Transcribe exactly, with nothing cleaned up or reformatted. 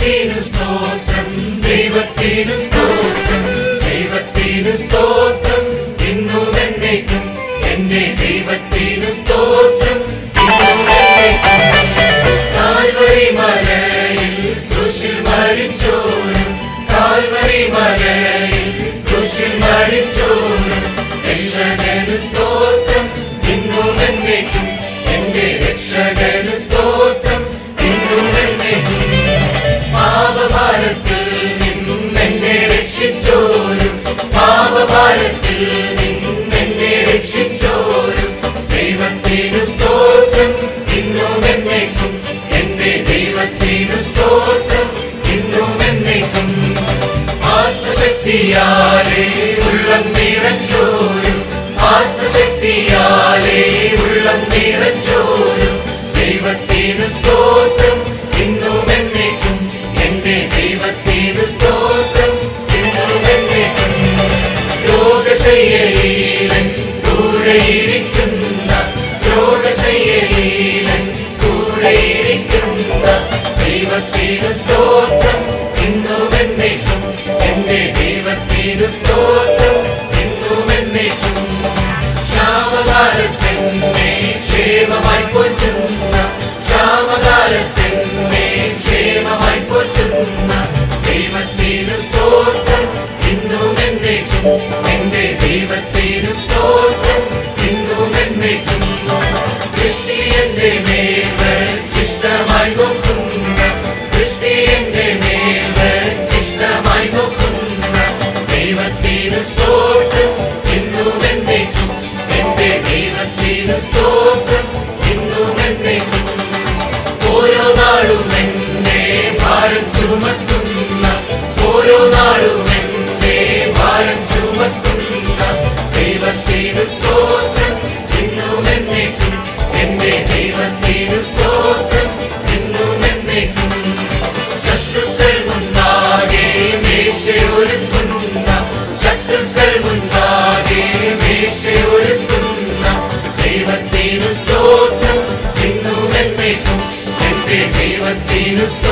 ദൈവത്തിനു സ്തോത്രം, ദൈവത്തിനു സ്തോത്രം, ദൈവത്തിനു സ്തോത്രം ഇന്നും എന്നേക്കും. എന്റെ ദൈവത്തിനു സ്തോത്രം ഇന്നും എന്നേക്കും. കാൽവരി മലയിൽ ക്രൂശിൽ മരിച്ചോരും, കാൽവരി മലയിൽ ക്രൂശിൽ മരിച്ചോരും രക്ഷകനു സ്തോത്രം ഇന്നും എന്നേക്കും. എന്റെ രക്ഷകനു സ്തോത്രം ഇന്നും എന്നേക്കും. പാപഭാരത്തിൽ നിന്നും എന്നെ രക്ഷിച്ചോരും, പാപഭാരത്തിൽ നിന്നും എന്നെ രക്ഷിച്ചോരും ദൈവത്തിനു സ്തോത്രം ഇന്നും എന്നേക്കും. എന്റെ ദൈവത്തിനു സ്തോത്രം ഇന്നും എന്നേക്കും. ആത്മശക്തിയാലേ ഉള്ളം നിറച്ചോരും, ആത്മശക്തിയാലേ ഉള്ളം നിറച്ചോരും ദൈവത്തിനു സ്തോത്രം ഇന്നും എന്നേക്കും. എന്റെ ദൈവത്തിനു സ്തോത്രം ഇന്നും എന്നേക്കും. രോഗശയ്യയിലൻ കൂടെയിരിക്കുന്ന, രോഗശയ്യയിലൻ കൂടെയിരിക്കുന്ന ദൈവത്തിനു സ്തോത്രം ഇന്നും എന്നേക്കും. എന്റെ ദൈവത്തിനു സ്തോത്രം ഇന്നും എന്നേക്കും. ശ്യാമകാലത്തെന്നെ ക്ഷേമമായി പോറ്റുന്ന, ശ്യാമകാലത്തെന്നെ ക്ഷേമമായി പോറ്റുന്ന ദൈവത്തിനു സ്തോത്രം ഇന്നും എന്നേക്കും. എന്റെ ദൈവത്തിനു സ്തോത്രം ഇന്നും എന്നേക്കും. ദൃഷ്ടി എന്റെ മേൽ വച്ചിഷ്ടമായി നോക്കുന്ന, ദൃഷ്ടി എന്റെ മേൽ വച്ചിഷ്ടമായി നോക്കുന്ന ദൈവത്തിനു സ്തോത്രം ഇന്നും എന്നേക്കും. എന്റെ ദൈവത്തിനു സ്തോത്രം ഇന്നും എന്നേക്കും. ഓരോ നാളും എന്നെ ഭാരം ചുമക്കുന്ന, ഓരോ നാളും എന്നെ ഭാരം ചുമക്കുന്ന ദൈവത്തിനു സ്തോത്രം ഇന്നും എന്നേക്കും. എന്റെ ദൈവത്തിനു സ്തോത്രം ഇന്നും എന്നേക്കും. ശത്രുക്കൾ മുൻപാകെ മേശയൊരുക്കുന്ന, ശത്രുക്കൾ മുൻപാകെ മേശയൊരുക്കുന്ന ദൈവത്തിനു സ്തോത്രം ഇന്നും എന്നേക്കും. എന്റെ ദൈവത്തിനു